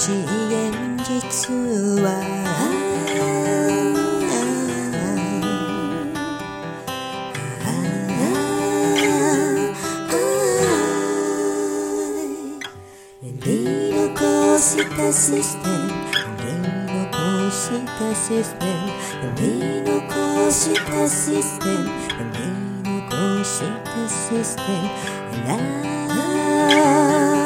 し現実はリ残したシステムリ残したシステムリ残したシステムリ残したシステム